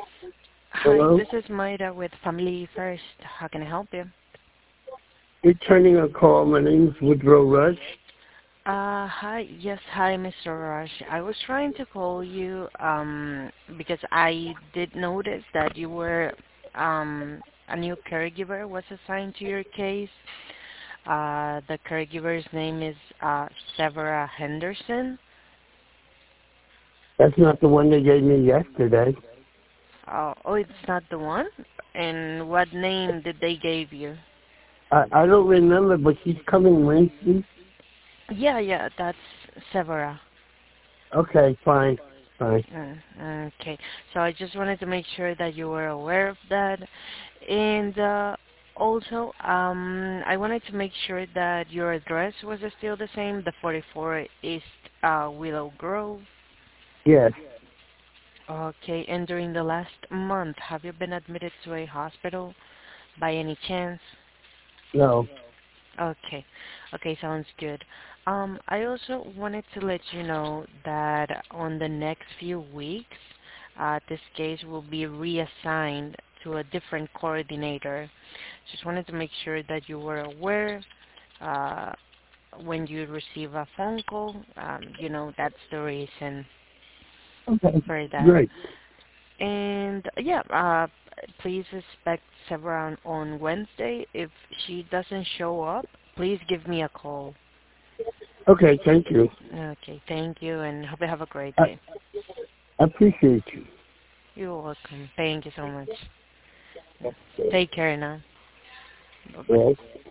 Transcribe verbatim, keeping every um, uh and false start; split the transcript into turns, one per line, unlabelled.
Hi,
Hello?
this is Mayra with Family First. How can I help you?
Returning a call. My name's Woodrow Rush.
Uh, hi, yes, hi, mister Rush. I was trying to call you um, because I did notice that you were um, a new caregiver was assigned to your case. Uh, the caregiver's name is uh, Severa Henderson.
That's not the one they gave me yesterday.
Uh, oh, it's not the one? And what name did they give you?
I, I don't remember, but she's coming Wednesday.
Yeah, yeah, that's Severa.
Okay, fine, fine.
Mm, Okay. So I just wanted to make sure that you were aware of that. And uh, also, um, I wanted to make sure that your address was still the same, the forty-four East uh, Willow Grove.
Yes,
Okay. And during the last month, have you been admitted to a hospital by any chance?
no.
Okay. Okay, sounds good. Um, I also wanted to let you know that on the next few weeks, uh, this case will be reassigned to a different coordinator. Just wanted to make sure that you were aware uh, when you receive a phone call. Um, you know, that's the reason
Okay,
for that.
great.
And yeah, uh, please expect Severa on, on Wednesday. If she doesn't show up, please give me a call.
Okay, thank you.
Okay, thank you, and hope you have a great
I,
day.
I appreciate you.
You're welcome. Thank you so much. Take care now. Bye-bye.
Yes.